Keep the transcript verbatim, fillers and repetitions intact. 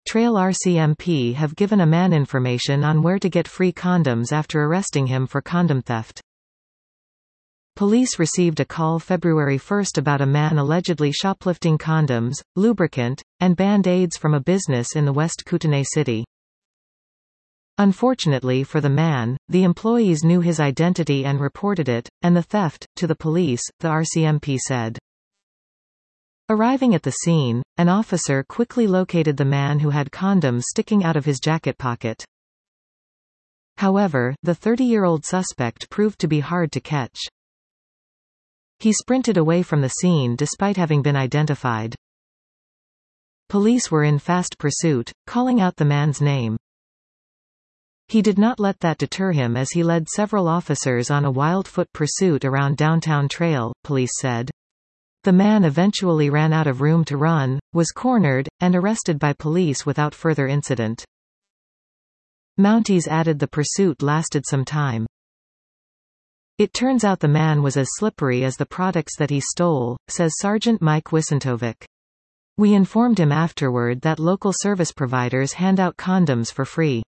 Trail R C M P have given a man information on where to get free condoms after arresting him for condom theft. Police received a call February first about a man allegedly shoplifting condoms, lubricant, and Band-Aids from a business in the West Kootenay city. Unfortunately for the man, the employees knew his identity and reported it, and the theft, to the police, the R C M P said. Arriving at the scene, an officer quickly located the man who had condoms sticking out of his jacket pocket. However, the thirty-year-old suspect proved to be hard to catch. He sprinted away from the scene despite having been identified. Police were in fast pursuit, calling out the man's name. He did not let that deter him as he led several officers on a wild-foot pursuit around downtown Trail, police said. The man eventually ran out of room to run, was cornered, and arrested by police without further incident. Mounties added the pursuit lasted some time. It turns out the man was as slippery as the products that he stole, says Sergeant Mike Wisentovic. We informed him afterward that local service providers hand out condoms for free.